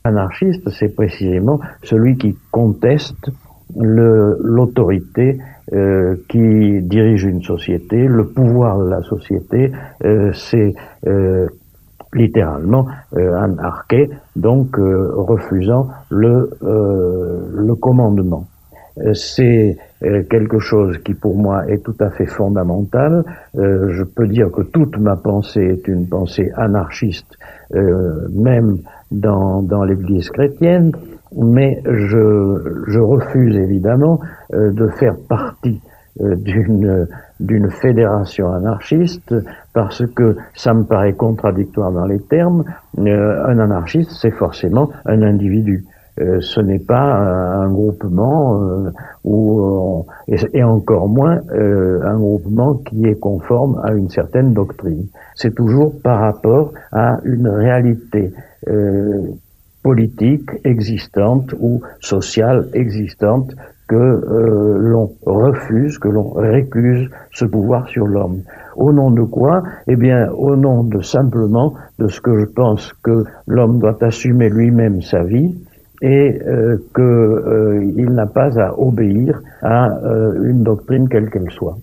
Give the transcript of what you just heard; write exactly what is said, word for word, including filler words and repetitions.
Anarchiste, c'est précisément celui qui conteste le, l'autorité euh, qui dirige une société, le pouvoir de la société. Euh, c'est euh, littéralement euh, anarché, donc euh, refusant le, euh, le commandement. C'est euh, quelque chose qui pour moi est tout à fait fondamental. Euh, je peux dire que toute ma pensée est une pensée anarchiste, euh, même dans, dans l'Église chrétienne, mais je, je refuse évidemment euh, de faire partie euh, d'une d'une fédération anarchiste parce que ça me paraît contradictoire dans les termes. Euh, un anarchiste, c'est forcément un individu. Euh, ce n'est pas un, un groupement euh, où on, et, et encore moins euh, un groupement qui est conforme à une certaine doctrine. C'est toujours par rapport à une réalité euh, politique existante ou sociale existante que euh, l'on refuse, que l'on récuse ce pouvoir sur l'homme. Au nom de quoi? Eh bien, au nom de simplement de ce que je pense que l'homme doit assumer lui-même sa vie et euh, qu'il euh, n'a pas à obéir à euh, une doctrine quelle qu'elle soit.